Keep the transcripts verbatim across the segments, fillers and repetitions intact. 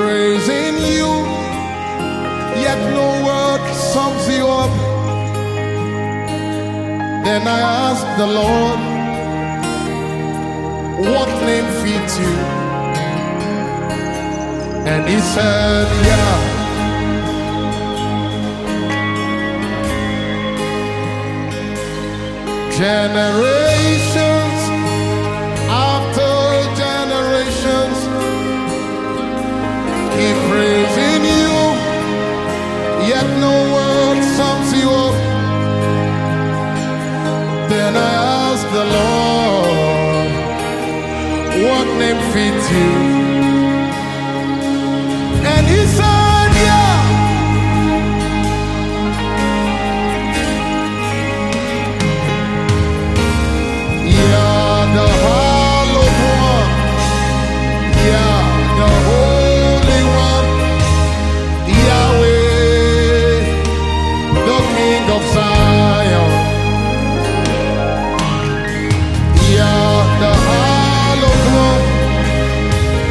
praising you, yet no word sums you up. Then I asked the Lord, what name fits you? And he said, yeah. Generations after generations keep praising you, yet no word sums you up. Then I asked the Lord, what name fits you? And he said, yeah. Yeah, the hallowed one. Yeah, the holy one. Yahweh, the King of Zion. Yeah, the hallowed one.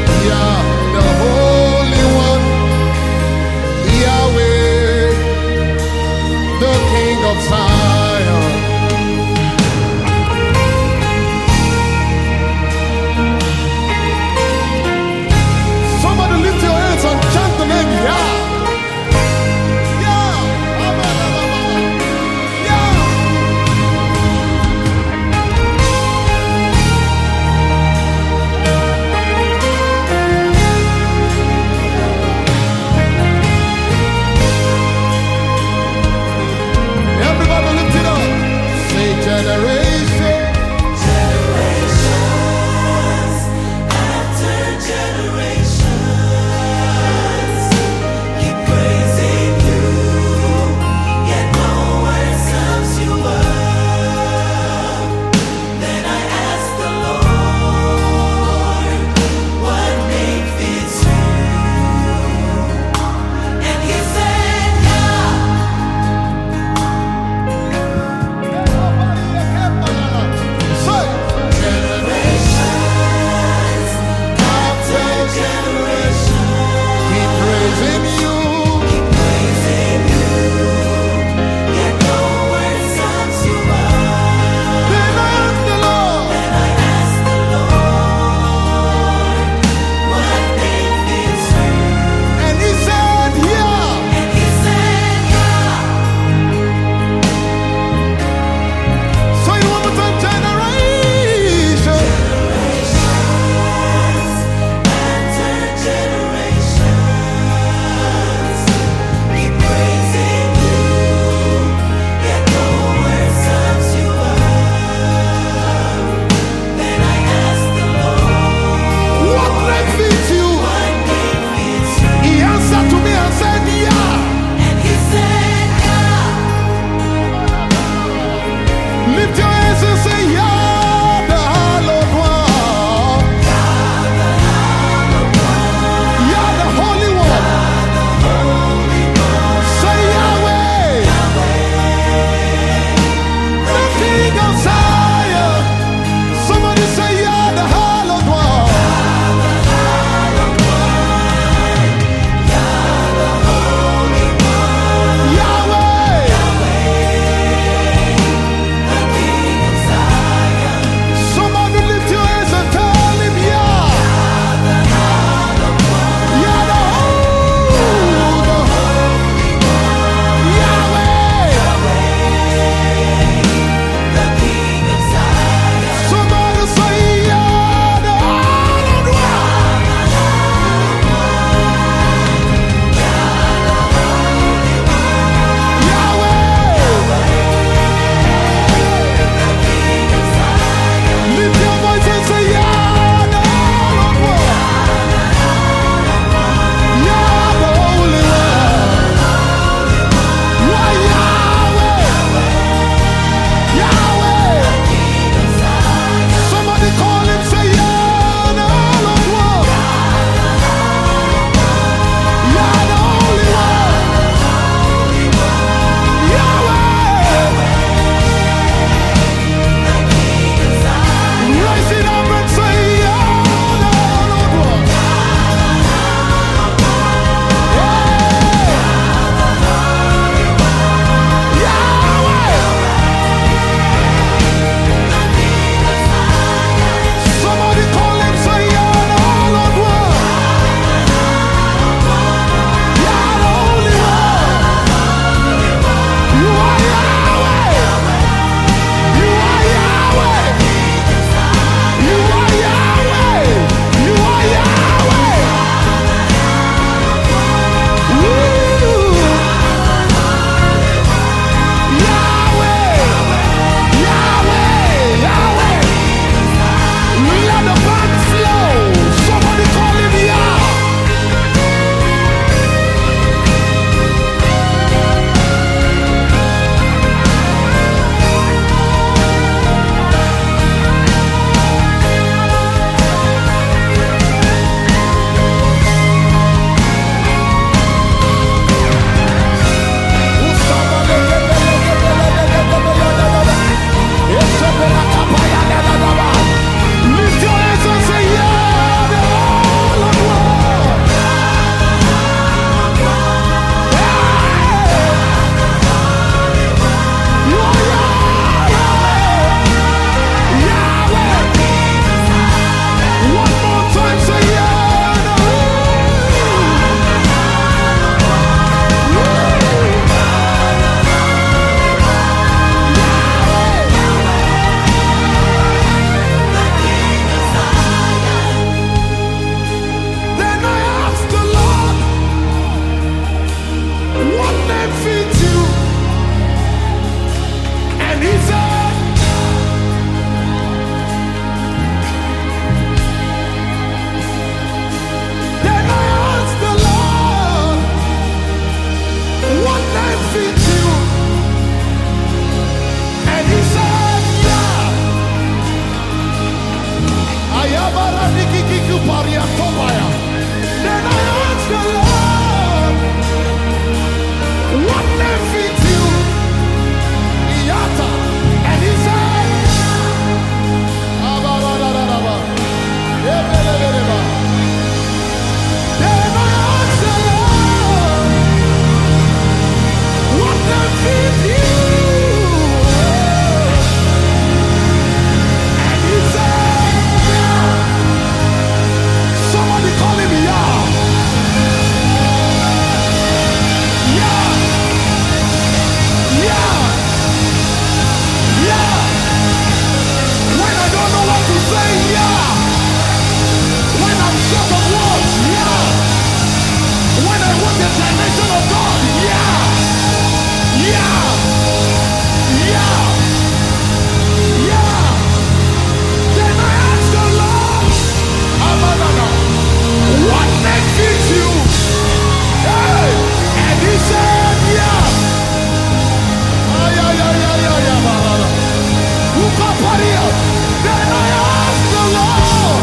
dimension of God. Yeah. Yeah. Yeah. Yeah. Then I asked the Lord, Amanana, what name fits you? Hey. And he said, yeah. Ah, yeah, yeah, yeah, yeah, yeah, Manana. Who can party up? Then I asked the Lord,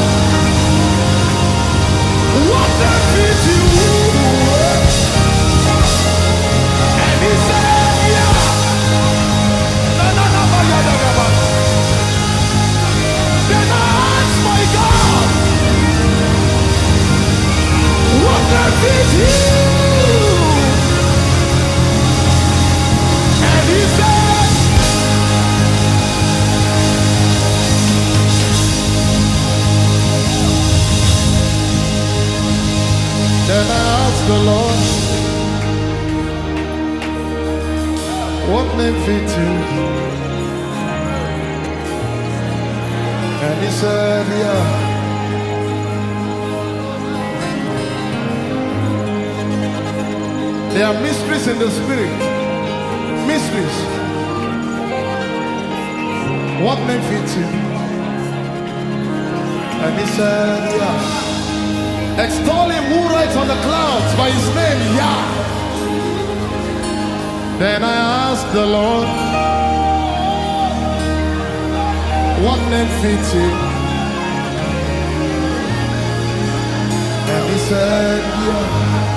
what name fits you? And he said, yeah. Na, na, na, ma, ya, da, da, ba. Then I asked my God, what name fits you? And he said, then I asked the Lord, what name fits you? And he said, yeah. There are mysteries in the spirit. Mysteries. What name fits you? And he said, yeah. Extol him who rides on the clouds by his name, Yah. Then I asked the Lord, what name fits you? And he said, yeah.